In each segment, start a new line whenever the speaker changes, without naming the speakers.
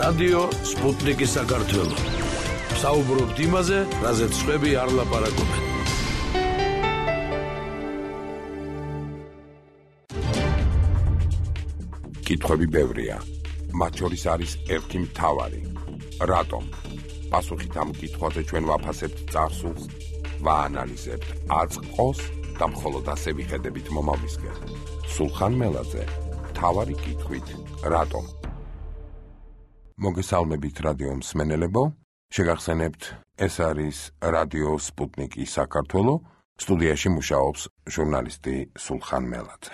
რადიო სპუტნიკი საქართველო. საუბრობთ იმაზე, რაზეც სხვები არ ლაპარაკობენ.
კითხვები ბევრია. მათ შორის არის ერთი მთავარი. რატომ? პასუხით ამ კითხვაზე ჩვენ ვაფასებთ წარსულს, ვაანალიზებთ აწყოს და მხოლოდ ასე ვიხედებით მომავლისკენ. სულხან მელაძე, მთავარი კითხვით, რატომ? მოგესალმებით რადიო მსმენელებო, შეგახსენებთ, ეს არის რადიო სპუტნიკი საქართველო, სტუდიაში მუშაობს ჟურნალისტი სულხან მელაძე.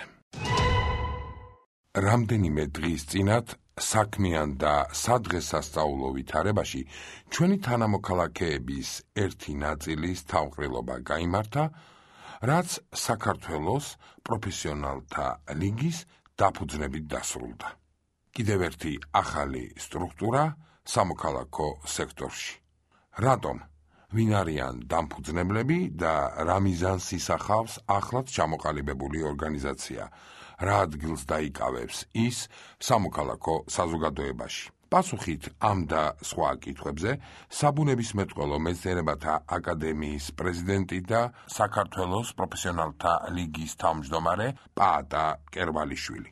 რამდენიმე დღის წინათ საქმიან და სადღესასწაულო ვითარებაში ჩვენი თანამოქალაქეების ერთი ნაწილის თავყრილობა გაიმართა, რაც საქართველოს პროფესიონალთა ლიგის დაფუძნებით დასრულდა. კიდევ ერთი ახალი სტრუქტურა სამოქალაქო სექტორში. რატომ? ვინ არიან დამფუძნებლები და რა მიზანს ისახავს ახლად ჩამოყალიბებული ორგანიზაცია? რა ადგილს დაიკავებს ის სამოქალაქო საზოგადოებაში? პასუხით ამ და სხვა კითხვებზე საბუნებისმეტყველო მეცნიერებათა აკადემიის პრეზიდენტი და საქართველოს პროფესიონალთა ლიგის თავმჯდომარე პაატა კერვალიშვილი.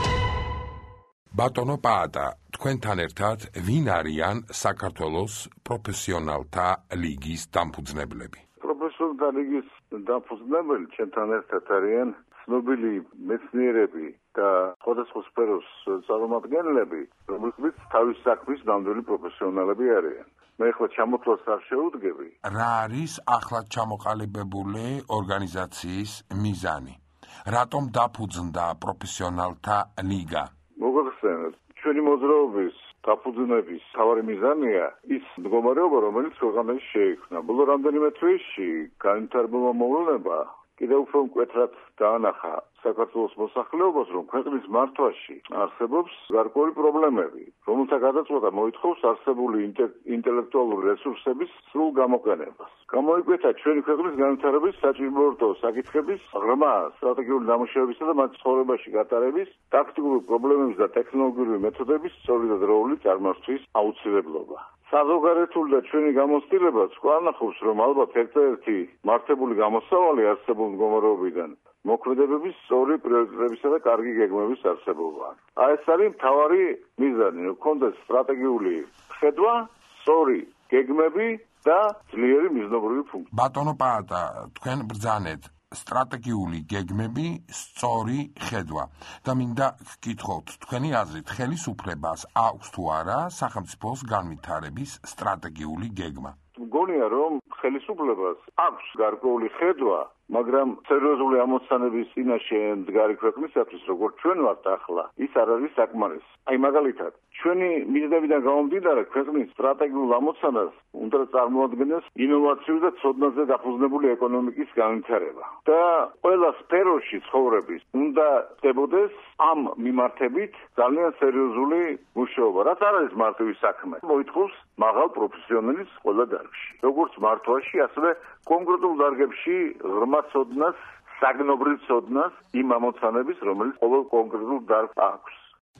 ბატონო პაატა, თქვენთან ერთად ვინ არიან საქართველოს პროფესიონალთა ლიგის დამფუძნებლები?
პროფესიონალთა ლიგის დამფუძნებელი ჩვენთან ერთად არიან ცნობილი მეცნიერები და სხვადასხვა სფეროს წარმომადგენლები, რომლებიც თავის საქმის ნამდვილი პროფესიონალები არიან. მე ახლა ჩამოთვლას არ შეუდგები.
რა არის ახლად ჩამოყალიბებული ორგანიზაციის მიზანი? რატომ დაფუძნდა პროფესიონალთა ლიგა?
მოგახსენეთ, ჩვენი მოძრაობის დაფუძნების მთავარი მიზანია ის მდგომარეობა, რომელიც ქვეყანაში შეიქმნა. ბოლო რამდენიმე თვეში განვითარებულმა მოვლენა კიდევ უფრო მკვეთრად დაანახა საქართველოს მოსახლეობას, რომ ქვეყნის მართვაში არსებობს გარკვეული პრობლემები, რომელთა გადაწყვეტა მოითხოვს არსებული ინტელექტუალური რესურსების სრულ გამოყენებას. გამოიკვეთა ჩვენი ქვეყნის განვითარების საჭიროებო საკითხების ღრმა სტრატეგიული დამუშავებისა და მათ ცხოვრებაში გატარების, ტაქტიკური პრობლემების და ტექნოლოგიური მეთოდების სწორი და დროული წარმართვის აუცილებლობა. საზოგადოებრივი და ჩვენი გამოცდილებაც გვანახავს, რომ ალბათ ერთ-ერთი მართებული გამოსავალი არსებულ მდგომარეობიდან მოქმედებების სწორი პრიორიტეტებისა და კარგი გეგმების არსებობა. ეს არის მთავარი მიზანი, რომ გქონდეს სტრატეგიული ხედვა, სწორი გეგმები და ძლიერი მიზნობრივი ფუნქცია.
ბატონო პაატა, თქვენ ბრძანეთ სტრატეგიული გეგმები, სწორი ხედვა და მინდა გკითხოთ, თქვენი აზრით ხელისუფლებას აქვს თუ არა სახელმწიფოს განვითარების სტრატეგიული გეგმა?
მგონია, რომ ხელისუფლებას აქვს გარკვეული ხედვა, მაგრამ სერიოზული ამოცანების წინაშე მდგარი ქვეყნისათვის, როგორც ჩვენ ვართ ახლა, ის არ არის საკმარისი. აი მაგალითად, ჩვენი მიზნებიდან გამომდინარე, ქვეყნის სტრატეგიულ ამოცანას უნდა წარმოადგენდეს ინოვაციური და ცოდნაზე დაფუძნებული ეკონომიკის განვითარება. და ყველა სფეროში ცხოვრების უნდა ხდებოდეს ამ მიმართებით ძალიან სერიოზული მუშაობა, რაც არ არის მარტივი საქმე. მოითხოვს მაღალ პროფესიონალის ყველა დარგში. როგორც მართვაში, ასევე კონკრეტულ დარგებში ღრმა ცოდნას, საგნობრივ ცოდნას იმ ამოცანების, რომელიც ყოველ კონკრეტულ დარგს აქვს.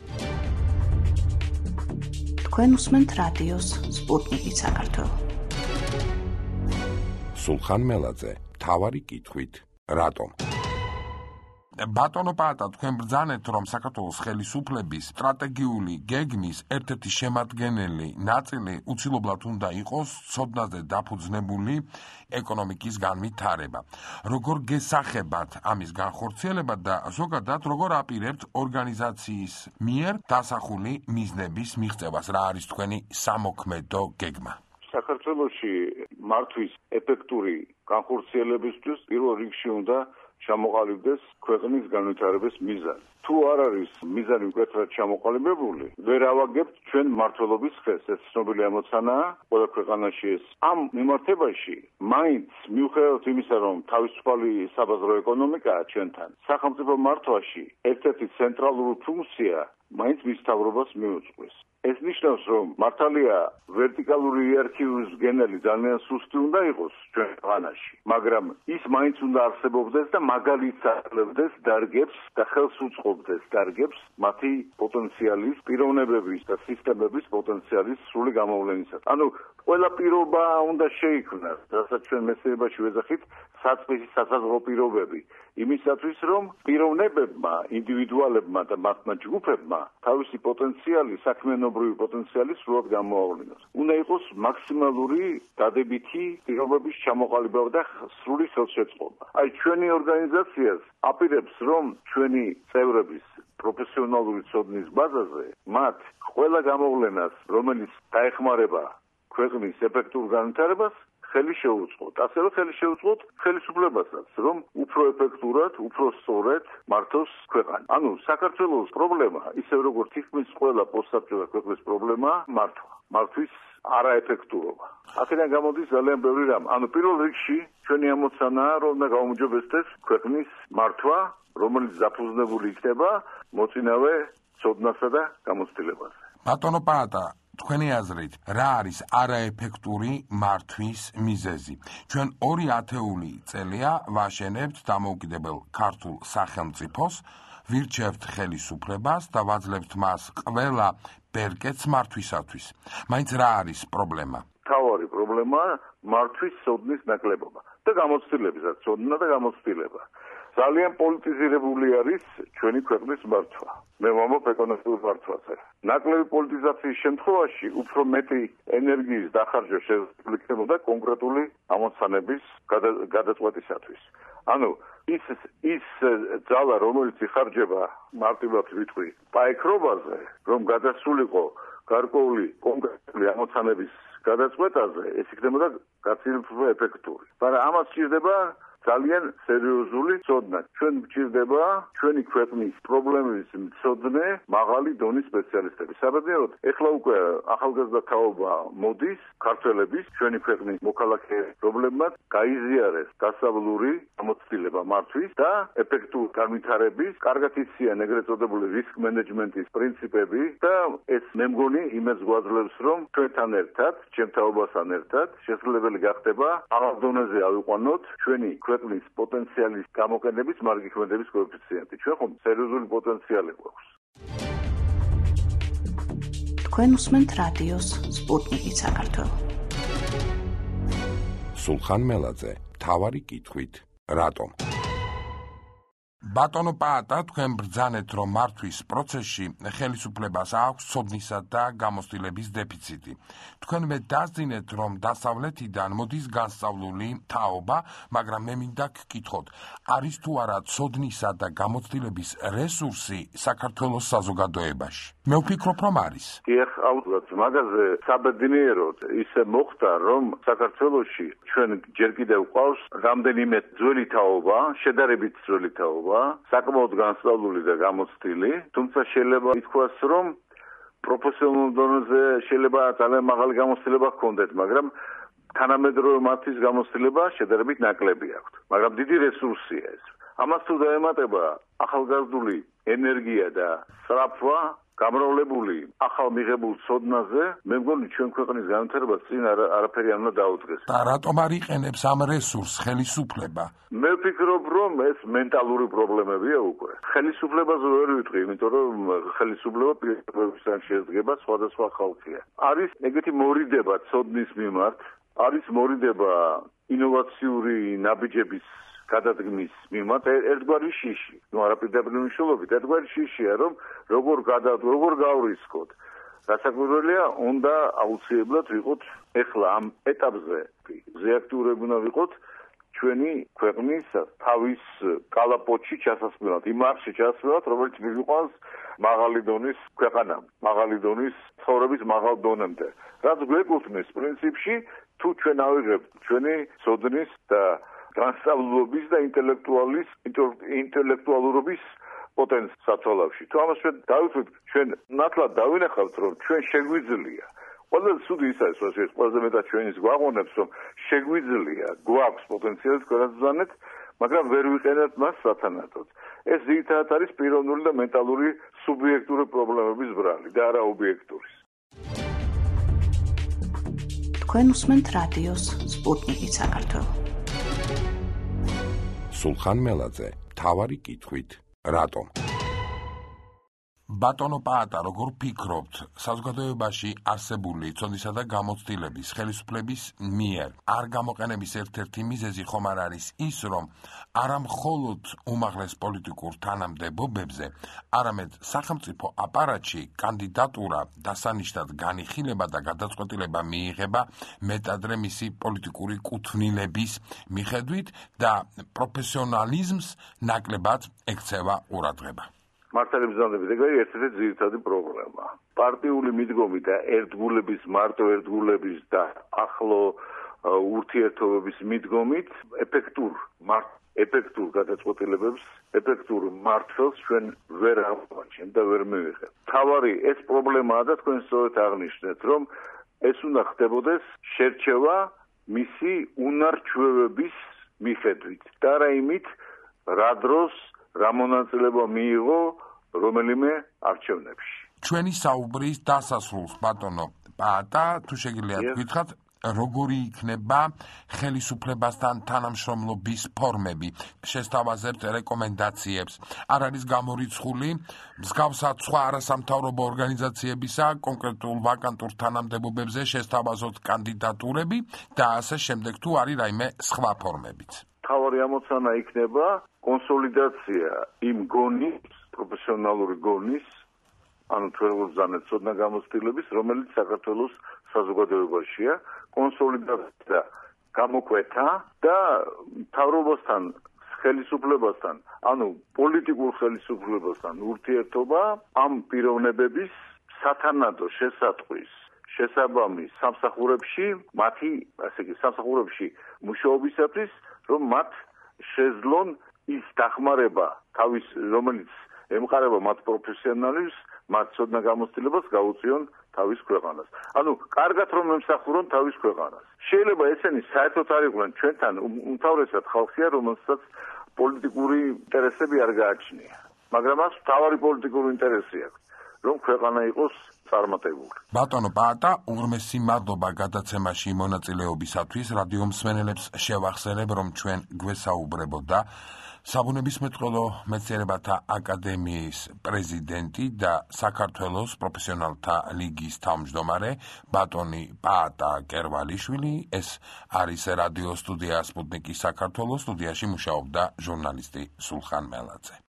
თქვენ უსმენთ რადიოს სპუტნიკი საქართველო.
სულხან მელაძე, მთავარი კითხვით, რატომ? ბატონო პაატა, თქვენ ბრძანეთ, რომ საქართველოს ხელისუფლების სტრატეგიული გეგმის ერთ-ერთი შემადგენელი ნაწილი უცილობლად უნდა იყოს ცოდნაზე დაფუძნებული ეკონომიკის განვითარება. როგორ გესახებათ ამის განხორციელება და ზოგადად როგორ აპირებთ ორგანიზაციის მიერ დასახული მიზნების მიღწევას? რა არის თქვენი სამოქმედო გეგმა?
საქართველოში მართვის ეფექტური განხორციელებისთვის პირველ რიგში უნდა ჩამოყალიბდეს ქვეყნის განვითარების მიზანი. თუ არ არის მიზანი მკვეთრად ჩამოყალიბებული, ვერ ავაგებთ ჩვენ მმართველობის ხეს. ეს ცნობილი ამოცანაა ყველა ქვეყანაში ეს. ამ მიმართებაში მაინც მიუხედავად იმისა, რომ თავისუფალი საბაზრო ეკონომიკაა ჩვენთან, სახელმწიფო მართვაში ერთ-ერთი ცენტრალური ფუნქცია მაინც მის მთავრობას მიუძღვის. ეს ნიშნავს, რომ მართალია ვერტიკალური იერარქიის გენელი ძალიან სუსტი უნდა იყოს ჩვენ ქვეყანაში, მაგრამ ის მაინც უნდა არსებობდეს და მაგალითს აღებდეს დარგებს და ხელს უწყობდეს დარგებს მათი პოტენციალის, პიროვნებების და სისტემების პოტენციალის სრული გამოვლენისათვის. ანუ ყველა პირობა უნდა შეიქმნას, რასაც ჩვენ მეცნიერებაში ვეძახით, საწყისი სასაზღვრო პირობები, იმისათვის, რომ პიროვნებებმა, ინდივიდუალებმა და მათმა ჯგუფებმა თავისი პოტენციალი, საქმიანობრივი პოტენციალი სრულად გამოავლინოს. უნდა იყოს მაქსიმალური დადებითი პირობების ჩამოყალიბება და სრული ხელშეწყობა. აი, ჩვენი ორგანიზაციას აპირებს, რომ ჩვენი წევრების პროფესიონალური ცოდნის ბაზაზე მათ ყველა გამოვლენას, რომელიც დაეხმარება ქვეყნის ეფექტურ განვითარებას, ხელი შეუწყოთ. ასევე ხელი შეუწყოთ ხელისუფლებასაც, რომ უფრო ეფექტურად, უფრო სწორად მართოს ქვეყანა. ანუ საქართველოს პრობლემა, ისევ როგორც თითქმის ყველა პოსტსაბჭოთა ქვეყნის პრობლემაა მართვის არაეფექტურობა. აქედან გამოდის ძალიან ბევრი რამ. ანუ პირველ რიგში ჩვენი ამოცანაა, რომ უნდა გაუმჯობესდეს ქვეყნის მართვა, რომელიც დაფუძნებული იქნება მოწინავე ცოდნასა და გამოცდილებაზე.
ბატონო პაატა, თქვენი აზრით, რა არის არაეფექტური მართვის მიზეზი? ჩვენ 2 ათეული წელია ვაშენებთ დამოუკიდებელ ქართულ სახელმწიფოს, ვირჩევთ ხელისუფლებას და ვაძლევთ მას ყველა ბერკეტს მართვისათვის. მაინც რა არის პრობლემა?
მთავარი პრობლემაა მართვის ცოდნის ნაკლებობა და გამოცდილებისა, ცოდნა და გამოცდილება. ძალიან პოლიტიზირებული არის ჩვენი ქვეყნის მართვა. მე ვამბობ ეკონომიკურ მართვაზე. ნაკლები პოლიტიზაციის შემთხვევაში უფრო მეტი ენერგიის დახარჯვა შეგვიძლია კონკრეტული ამოცანების გადაწყვეტისათვის. ანუ ის ძალა, რომელიც იხარჯება მარტივად ვიტყვი პაექრობაზე, რომ გადასულიყო გარკვეული კონკრეტული ამოცანების გადაწყვეტაზე, ეს იქნებოდა გაცილებით უფრო ეფექტური. მაგრამ ამას სჭირდება ძალიან სერიოზული ცოდნა. ჩვენ გვჭირდება ჩვენი ქვეყნის პრობლემების მცოდნე მაღალი დონის სპეციალისტები. საბედნიეროდ, ეხლა უკვე ახალგაზრდა თაობა მოდის ქართველების ჩვენი ქვეყნის მოქალაქეების პრობლემად გაიზიარეს დასავლური გამოცდილება მართვის და ეფექტური განვითარების, კარგად იციან ეგრეთ წოდებული რისკ მენეჯმენტის პრინციპები და ეს მე მგონი იმას გვაძლევს, რომ ჩვენთან ერთად, ჩემ თაობასთან ერთად შესაძლებელი გახდება აღარ დონეზე ავიყვანოთ ჩვენი ქვეყნის პოტენციალის გამოყენების მარგი ქმედების კოეფიციენტი. ჩვენ ხომ სერიოზული პოტენციალი გვაქვს.
თქვენ უსმენთ რადიოს სპუტნიკი საქართველო.
სულხან მელაძე, მთავარი კითხვით, რატომ? ბატონო პაატა, თქვენ ბრძანეთ, რომ მართვის პროცესში ხელისუფლებას აქვს ცოდნისა და გამოცდილების დეფიციტი. თქვენმე დასძინეთ, რომ დასავლეთიდან მოდის განსწავლული თაობა, მაგრამ მე მინდა გკითხოთ, არის თუ არა ცოდნისა და გამოცდილების რესურსი საქართველოს საზოგადოებაში? მე ვფიქრობ, რომ არის.
დიახ, ალბათ, მაგაზე საბედნიეროდ ისე მოხდა, რომ საქართველოში ჩვენ ჯერ კიდევ ყავს რამდენიმე ძველი თაობა, შედარებით ძველი თაობა, საკმაოდ განსწავლული და გამოცდილი, თუმცა შეიძლება ითქვას, რომ პროფესიონალურ დონეზე შეიძლება ძალიან მაღალი გამოცდილება ჰქონდეთ, მაგრამ თანამედროვე მართვის გამოცდილება შედარებით ნაკლები აქვთ. მაგრამ დიდი რესურსია ეს. ამას თუ დაემატება ახალგაზრდული ენერგია და სწრაფვა გამრავლებული ახალ მიღებულ ცოდნაზე, მე მგონი ჩვენ ქვეყნის განვითარებას წინ არაფერი არ უნდა დაუდგეს.
და რატომ არ იყენებს ამ რესურსს ხელისუფლება?
მე ვფიქრობ, რომ ეს მენტალური პრობლემებია უკვე. ხელისუფლებაზე ვერ ვიტყვი, იმიტომ რომ ხელისუფლება პირობებისგან შედგება, სხვადასხვა ხალხია. არის ეგეთი მორიდება ცოდნის მიმართ, არის მორიდება ინოვაციური ნაბიჯების გადადგმის მიმართ ერთგვარი შიში. არაპირდაპირ მნიშვნელობით ერთგვარი შიშია, რომ როგორ გავრისკოთ. გასაკვირველია, უნდა აუცილებლად ვიყოთ ეხლა ამ ეტაპზე ზეაქტიურები უნდა ვიყოთ ჩვენი ქვეყნის თავის კალაპოტში ჩასასვლელად, იმ არხში ჩასასვლელად, რომელიც მიგვიყვანს მაღალი დონის ქვეყანამ, მაღალი დონის ცხოვრების მაღალ დონემდე. რაც გვეკუთვნის პრინციპში, თუ ჩვენ ავიღებთ ჩვენი ცოდნის და განსწავლულობის და ინტელექტუალურობის პოტენციალს სათვალავში. თუ ამას ჩვენ დავიწყოთ, ჩვენ ნათლად დავინახავთ, რომ ჩვენ შეგვიძლია. ყველაზე ცუდი ის არის, რომ ყველაზე მეტად ჩვენის გვაღონებს, რომ შეგვიძლია, გვაქვს პოტენციალი თქვენაცანეთ, მაგრამ ვერ ვიყენებთ მას სათანადოდ. ეს ძირითადად არის პიროვნული და მენტალური სუბიექტური პრობლემების ბრალი და არა ობიექტური.
თქვენ უსმენთ რადიოს სპუტნიკი საქართველო.
სულხან მელაძე, თავარი კითხვით, რატომ? ბატონო პაატა, როგორ ფიქრობთ, საზოგადოებაში არსებული ცოდნისა და გამოცდილების ხელისუფლების მიერ არ გამოყენების ერთ-ერთი მიზეზი ხომ არ არის ის, რომ არა მხოლოდ უმაღლეს პოლიტიკურ თანამდებობებზე, არამედ სახელმწიფო აპარატში კანდიდატურა დასანიშნად განიხილება და გადაწყვეტილება მიიღება მეტადრე მისი პოლიტიკური კუთვნილების მიხედვით და პროფესიონალიზმს ნაკლებად ექცევა ყურადღება.
მართლმსაჯულების ეგრე ერთ-ერთი ძირითადი პრობლემა. პარტიული მიდგომი და ერთგულების, მარტო ერთგულების და ახლო ურთიერთობების მიდგომით ეფექტურ გადაწყვეტილებებს, ეფექტურ მართლს ჩვენ ვერ აღმოაჩენთ და ვერ მივიღებთ. თავარი ეს პრობლემაა და თქვენ სწორედ აღნიშნეთ, რომ ეს უნდა ხდებოდეს შერჩევა მისი უნარჩვევების მიხედვით და რა იმით, რა დროს, რა მონაწილეობა მიიღო რომელიმე არჩევნებში.
ჩვენი საუბრის დასასრულს, ბატონო პაატა, თუ შეგიძლიათ გითხრათ, როგორი იქნება ხელისუფლებასთან თანამშრომლობის ფორმები? შესთავაზებთ რეკომენდაციებს? არ არის გამორიცხული მსგავსად სხვა არასამთავრობო ორგანიზაციებისა კონკრეტულ ვაკანტურ თანამდებობებზე შესთავაზოთ კანდიდატურები და ასე შემდეგ, თუ არის რაიმე სხვა ფორმებიც?
თავარი ამოცანა იქნება კონსოლიდაცია იმ გონის, პროფესიონალური გონის, ანუ თვალსაზრისით ცოდნა გამოცდილების, რომელიც საქართველოს საზოგადოებაშია, კონსოლიდაცია, გამოკვეთა და მთავრობასთან, ხელისუფლებასთან, ანუ პოლიტიკურ ხელისუფლებასთან ურთიერთობა ამ პიროვნებების სათანადო შესატყვის შესაბამის სამსახურებში, მათი, ასე იგი, სამსახურებში მუშაობისათვის, რომ მათ შეძლონ ის დახმარება, რომელიც ემყარება მათ პროფესიონალიზმს, მათ ცოდნა გამოცდილებას გაუწიონ თავის ქვეყანას. ანუ, კარგად რომ ემსახურონ თავის ქვეყანას. შეიძლება ესენი საერთოდ არ იყვნენ ჩვენთან, უმთავრესად ხალხია, რომელსაც პოლიტიკური ინტერესები არ გააჩნია. მაგრამ მას მთავარი პოლიტიკური ინტერესი აქვს, რომ ქვეყანა იყოს წარმატებული.
ბატონო პაატა, უღრმესი მადლობა გადაცემაში მონაწილეობისათვის. რადიო მსმენელებს შევახსენებ, რომ ჩვენ გვესაუბრებოდა საბუნებისმეტყველო მეცნიერებათა აკადემიის პრეზიდენტი და საქართველოს პროფესიონალთა ლიგის თავმჯდომარე ბატონი პაატა კერვალიშვილი. ეს არის რადიო სტუდია სპუტნიკი საქართველოს. სტუდიაში მუშაობდა ჟურნალისტი სულხან მელაძე.